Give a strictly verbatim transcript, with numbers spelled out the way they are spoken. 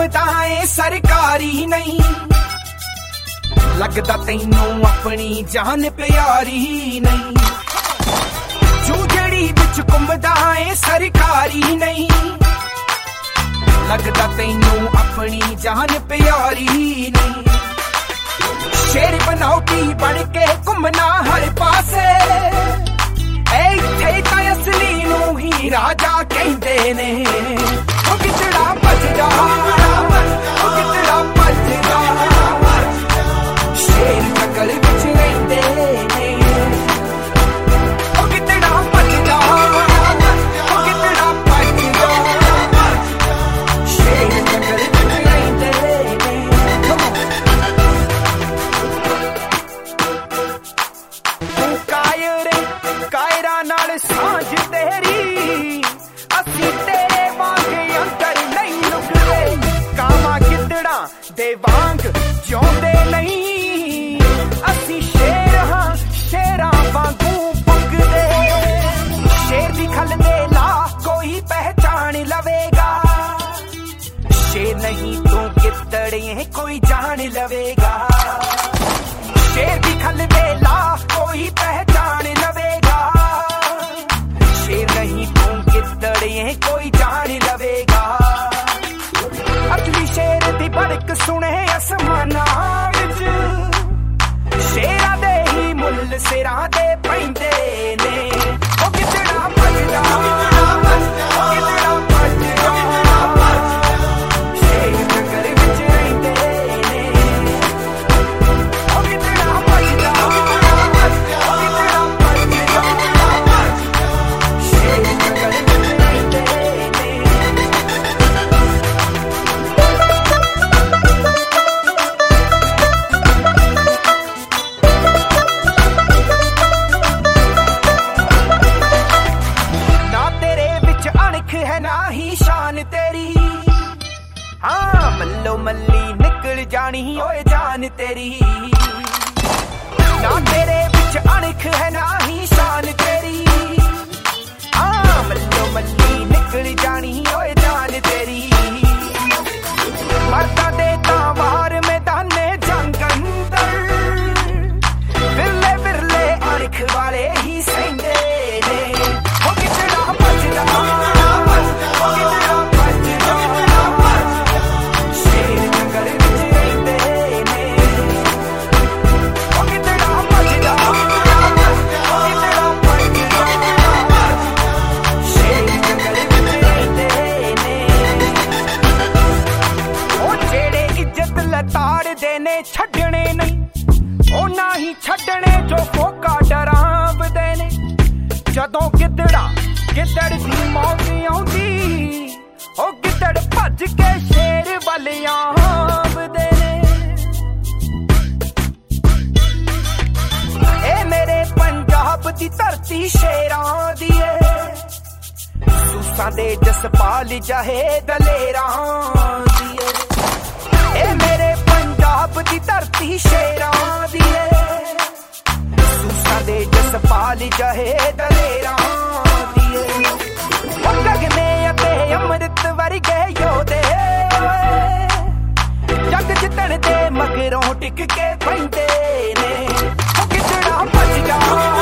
घूमदा ए सरकारी नहीं, लगदा तैनू अपनी जान प्यारी नहीं। जूजड़ी बिच घूमदा ए सरकारी नहीं, लगदा तैनू अपनी जान प्यारी नहीं। शेर बनौटी बन के घूमना हर पासे, इत्थे तां असली नू ही राजा कहंदे ने। ओ कितड़ा भजदा, ओ कितड़ा भजदा, शेर जंगल विच रहिंदे ने। ओ कितड़ा भजदा, ओ कितड़ा भजदा, शेर जंगल विच रहिंदे ने। तू कायरे कायरा नाल सांझ तेरी, असी तेरे वांग अंदर नहीं लुकदे। कावां गिद्दड़ां दे वांग जिउंदे नहीं, असी शेर हां शेरां वांगू भुकदे। शेर दी खल दे ला कोई पहचान लवेगा, शेर नहीं तू गिद्दड़े कोई जान लवेगा। शेर दी खल दे ला कोई पहचान लवेगा, शेर नहीं तू गिद्दड़े कोई जान लवेगा। असली शेर दी बड़क सुने आसमानां विच, शेरां दे ही मुੱਲ सिरां दे पैंदे ने। ओ कितड़ा भजदा, ओ कितड़ा भजदा, शेर जंगल विच रहिंदे ने। ओ कितड़ा भजदा, ओ कितड़ा भजदा, शेर जंगल विच रहिंदे ने। ना तेरे विच अणख है ना ही शान तेरी, हाँ मल्लो मल्ली निकल जानी ओए जान तेरी। ना तेरे विच अणख है ना ही शान तेरी, हाँ मल्लो मल्ली निकल जानी ओए जान तेरी। मर्दां दे तां वार मैदाने जंग अंदर, विरले विरले अणख वाले ही सहिंदे ने। ओ कितड़ा भजदा, ओ कितड़ा भजदा, शेर जंगल विच रहिंदे ने। ओ कितड़ा भजदा, ओ कितड़ा भजदा, शेर जंगल विच रहिंदे ने। ओ जेड़े इज्जत लताड़दे ने छड्डणे नहीं, ओ ना ही छड्डणे जो फोका डरावदे ने। जदों गिद्दड़ा गिद्दड़ दी मौत आउंदी, ओ गिद्दड़ भज के शेर वल आवदे ने। ए मेरे पंजाब दी धरती शेरां दी ऐ, सूसां दे जसपाल जाहे दलेरां दी ऐ। ए मेरे पंजाब दी धरती शेरां दी ऐ, सूसां दे जसपाल जाहे दलेरां दी ऐ। ओ गगने अते अमृत वर्गे योधे, जग जितण दे मगरों टिक के पैंदे ने। ओ कितड़ा भजदा,